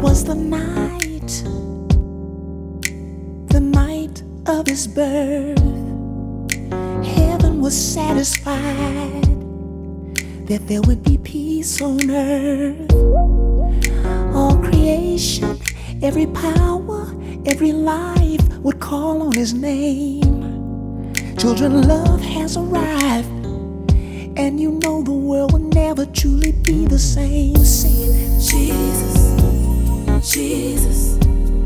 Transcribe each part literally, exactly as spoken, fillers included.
was the night, the night of his birth. Heaven was satisfied that there would be peace on earth. All creation, every power, every life would call on his name. Children, love has arrived, and you know the world will never truly be the same. Sing it. Jesus, Jesus,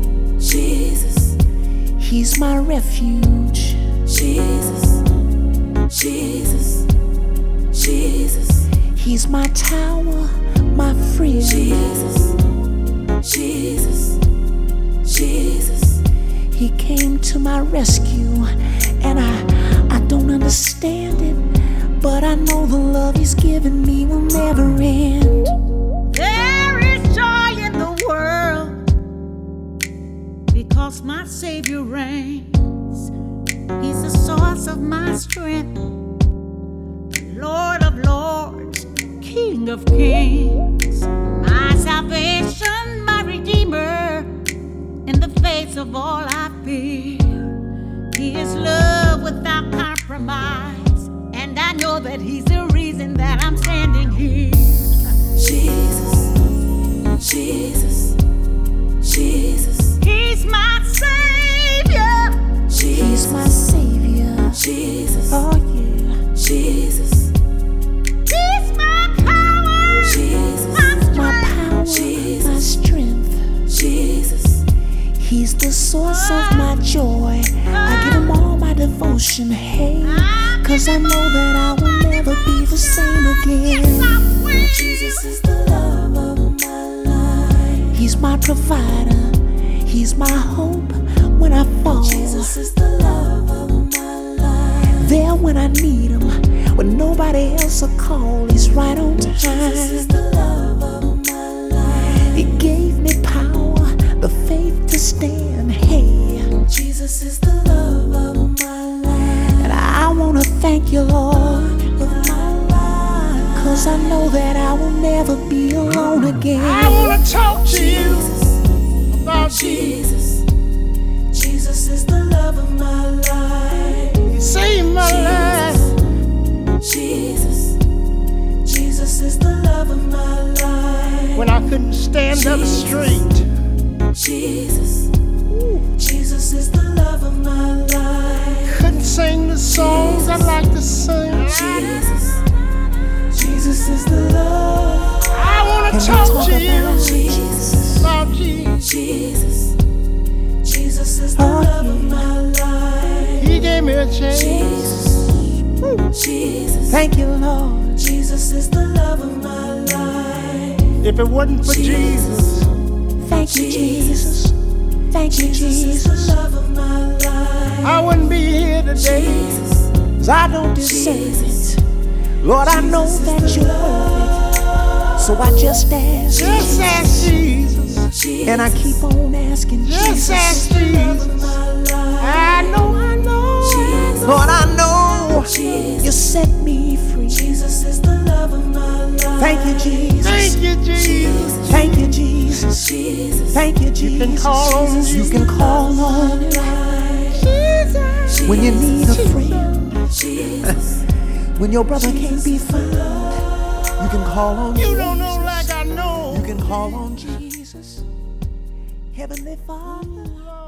Jesus. He's my refuge. Jesus, Jesus, Jesus. He's my tower, my friend. Jesus, Jesus, Jesus. He came to my rescue, and I, I don't understand it, but I know the love he's given me will never end. There is joy in the world because my Savior reigns. He's the source of my strength, the Lord of lords, King of kings, my salvation, my Redeemer. In the face of all I fear, He is love without compromise, and I know that He's the reason that I'm standing here. Jesus, Jesus, Jesus. He's my Savior. He's my Savior. Jesus, Oh yeah. Jesus, He's my power. Jesus, My My power, Jesus. my strength. Jesus. He's the source of my joy. I give him all my devotion, hey, cause I know that I will never be the same again. Jesus is the love of my life. He's my provider. He's my hope when I fall. Jesus is the love of my life. There when I need him, when nobody else will call, he's right on time. Jesus is the love of my life. He gave me power, the faith to stand, hey. Jesus is the love of my life. And I wanna thank you, Lord, Of my life. cause I know that I will never be alone again. I wanna talk to you about Jesus, Jesus. Jesus is the love of my life. He saved my life Jesus, Jesus is the love of my life. when I couldn't stand up straight. Jesus, Jesus is the love of my life. Couldn't sing the songs I like to sing. Jesus, Jesus is the love. I wanna Can we talk talk to you about Jesus, about Jesus. Jesus, Jesus is the Oh, love of yeah. my life. He gave me a chance. Jesus, Jesus, Thank you, Lord. Jesus is the love of my life. If it wasn't for Jesus, Thank you, Jesus. Thank you, Jesus is Jesus. the love of my life. I wouldn't be here today. Jesus, 'Cause I don't deserve it. Lord, I know that you're worth it. So I just ask, Just ask Jesus. and I keep on asking Just ask Jesus. Jesus. I know, I know. Lord, I know Jesus. you set me free. Jesus is the love of my life. Thank you, Jesus. Thank you, Jesus. Thank you, Jesus. Jesus, Thank you, You can Jesus. call on You Jesus. can call on him Jesus. when you need a friend. Jesus, When your brother can't be found, you can call on You Jesus. don't know like I know. You can call on Jesus. Heavenly Father.